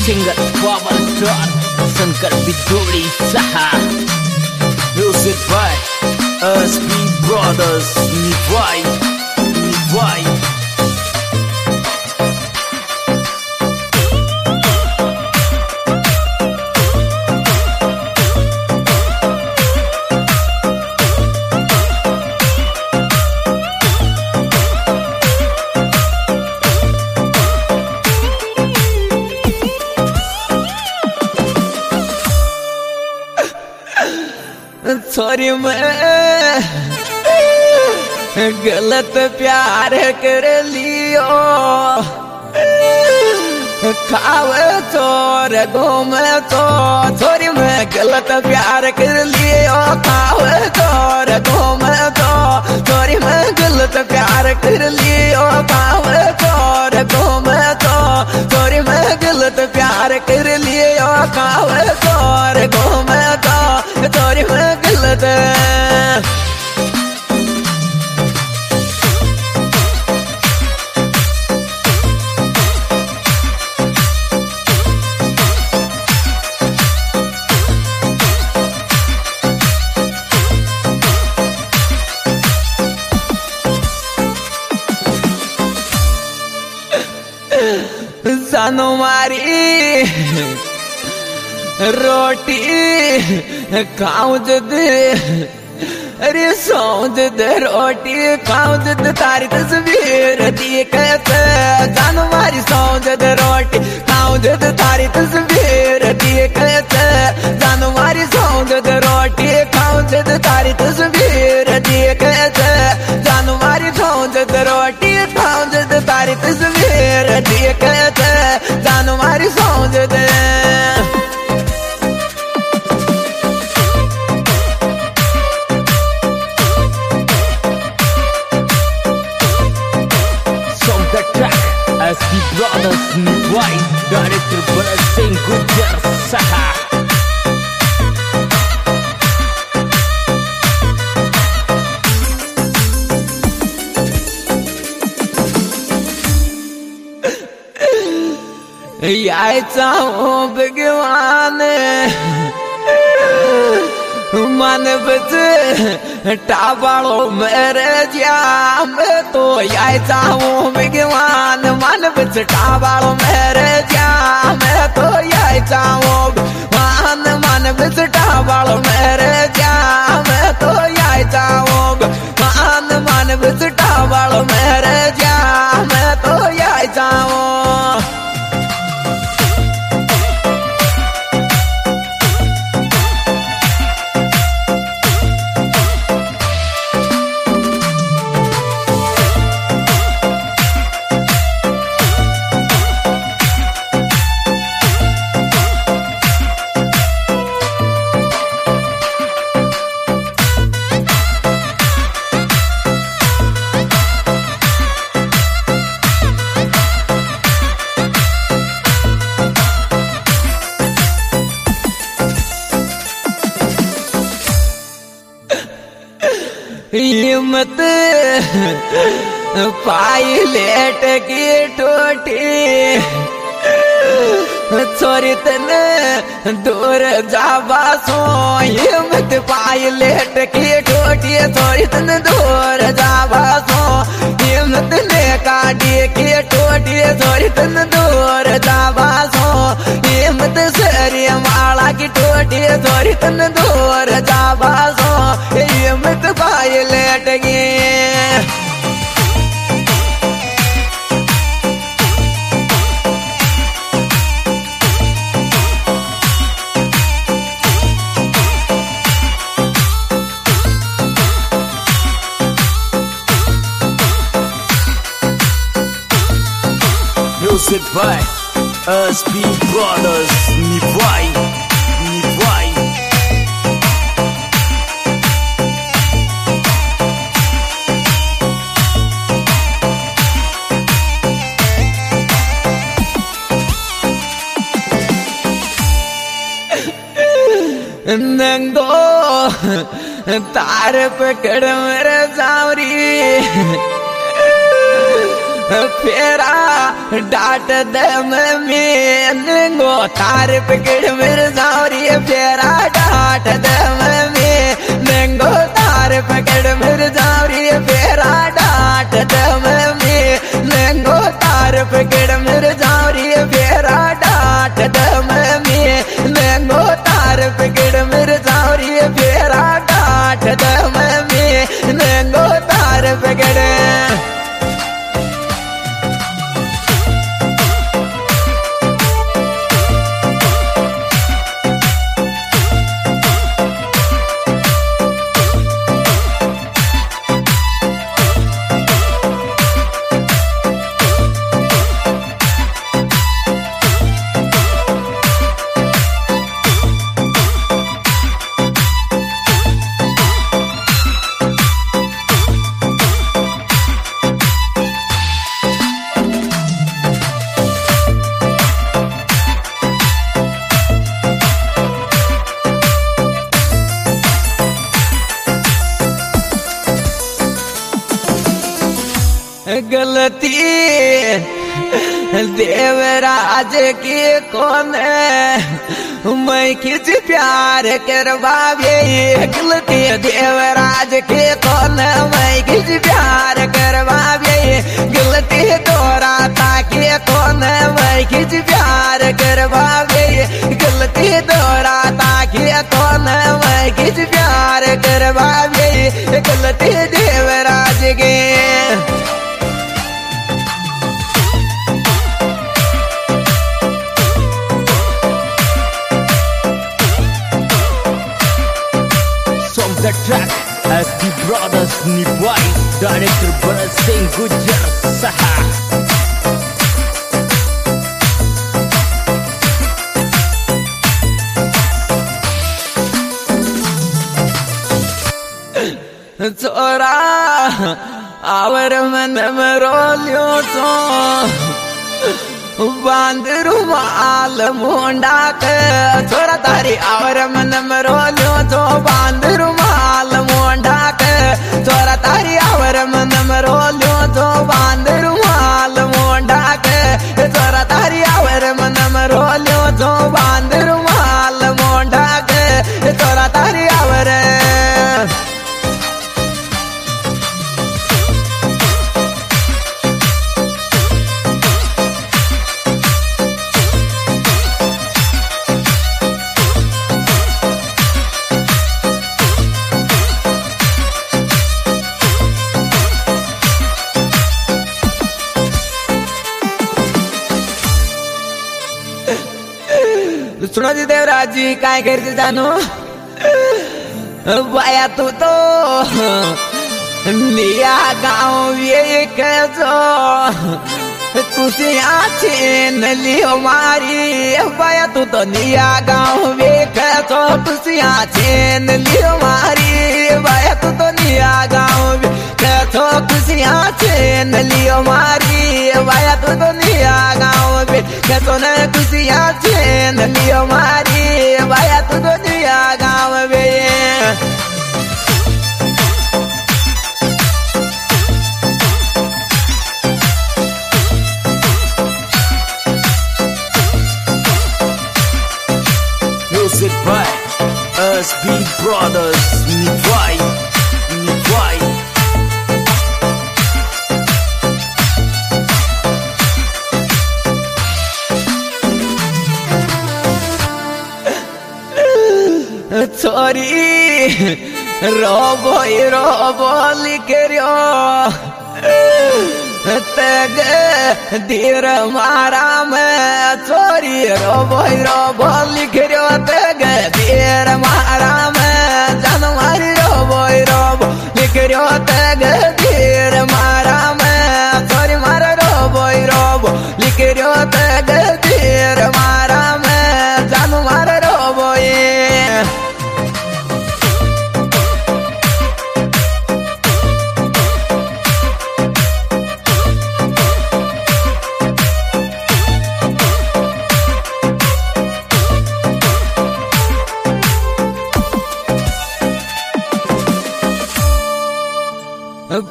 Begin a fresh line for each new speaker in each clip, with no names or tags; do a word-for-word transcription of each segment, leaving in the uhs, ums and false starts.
Singer power star Shankar बिजोड़ी Saha music bye SP brothers निभाई निभाई सॉरी मैं गलत प्यार कर लियो खावे चोर घूमे तो सॉरी मैं गलत प्यार कर लियो खावे चोर घूमे तो सॉरी मैं गलत प्यार कर लियो खावे चोर घूमे तो सॉरी मैं गलत प्यार कर लियो खावे चोर घूमे तो सॉरी मैं गलत सानो मारी रोटी खाऊं जद अरे सौं जद रोटी खाऊं जद तारी तस्वीर दी कहते सानो मारी सौं जद रोटी खाऊं जद तारी तस्वीर दी कहते सानो मारी सौं जद रोटी खाऊं जद तारी तस्वीर दी कहते सानो मारी सौं जद रोटी खाऊं जद तारी तस्वीर दी कहते सानो मारी सौं जद एसपी ब्रदर्स निभाई डायरेक्टर भरत सिंह गुर्जर सहा यायचा हो भगवान मन बच टाबाड़ो मेरे जाम तो यायचा हूँ भगवान मन बच टाबाड़ो मेरे जाम तो यायचा हूँ भगवान मन बच टाबाड़ो मेरे जाम तो यायचा हूँ भगवान मन बच टाबाड़ो मेरे जाम तो यायचा हूँ हिम्मत पाई लेट की टोटी छोरी तन दूर जाबा सो हिम्मत पाई लेट की टोटी छोरी तन दूर जाबा सो हिम्मत ने काटी की टोटी छोरी तन दूर जाबा सो हिम्मत सरी माला की टोटी छोरी तन दूर जाबा सो हिम्मत पाई लेट गई Music by S P Brothers निभाई निभाई नंगो तार पकड़ मेरे सावरी फेरा डाट दे में नंगो तार पकड़ मेरे जावरी फेरा डाट दे में नंगो तार पकड़ मेरे जावरी फेरा डाट दे में नंगो तार पकड़ मेरे जावरी फेरा डाट दे में नंगो तार पकड़ मेरे जावरी फेरा डाट दे में नंगो तार पकड़ गलती देवराज की कौन मैं किस प्यार करवावे गलती देवराज के कौन मैं किस प्यार करवावे गलती तोरा ताके कौन मैं किस प्यार करवावे गलती तोरा ताके कौन मैं किस प्यार करवावे गलती देवराज के
The track as the brothers Nivai, director Bharat Singh Gujar Saha.
चोरा आवर मन मरोलियो तो बांध रुमाल मुंडा के छोरा तारी आवर मन मरोलियो तो बांध रुमाल मुंडा के छोरा तारी आवर मन मरोलियो तो बांध रुमाल मुंडा के छोरा तारी आवर मन मरोलियो तो बांध रुमाल मुंडा के छोरा तारी आवर सुनो जी देवराज जी काय करते जानो बाया तू तो निया गाँव ये कैसो तुसिया छीन लियो मारी बाया तू तो निया गाँव ये कैसो तुसिया छीन लियो मारी बाया तू तो निया गाँव कैसो तुसिया छीन लियो मारी बाया तू तो निया गाँव कैसो न तुसिया छीन लियो मारी बाया तू तो निया गाँव में
Music by S B Brothers Nivai, Nivai.
छोरी रोबो रोबो लिख रियो तग धीर मारा में छोरी रोबो रोबो लिख रियो तग धीर मारा में जानवर रोबो रोबो लिख रियो तग धीर मारा में छोरी मारा रोबो रोबो लिख रियो तग धीर मारा में जानवर रोबो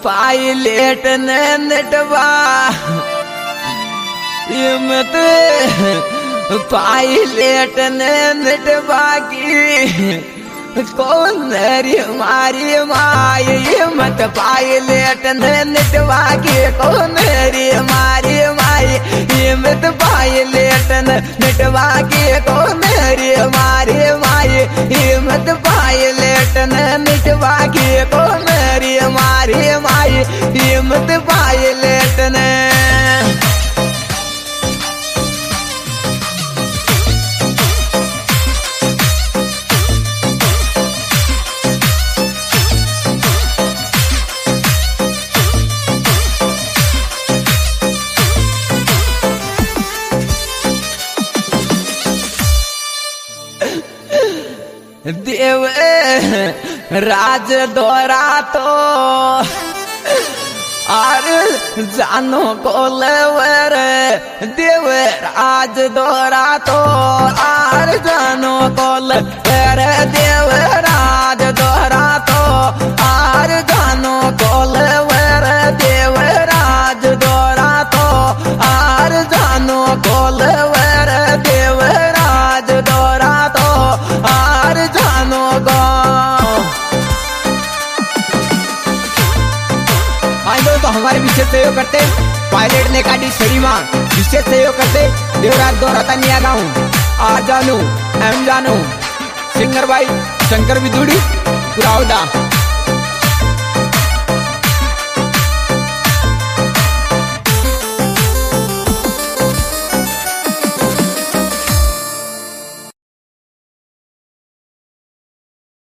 पायलट ने नटवा मत पायलट ने नटवा की कौन रे मारी माई मत पायलट ने नटवा की कौन रे मारी माई मत पायलट ने नटवा की कौन रे मारी माई मत पायलट ने नटवा की कौन रे मारी माई मत पायलट ने देव राज दोरा तो और जानो को लेवर देव राज दोरा तो और जानो को लेवर देव राज दोरा तो और जानो को लेवर देव राज दोरा तो और जानो को लेवर देव राज दोरा तो और जानो गो तो हमारे विशेष सहयोग करते पायलट ने काटी शरीमा विशेष सहयोग करते देवराज दोहराता निया गाँव आ जानू एम जानू सिंगर भाई शंकर बिदुड़ी पुरावदा।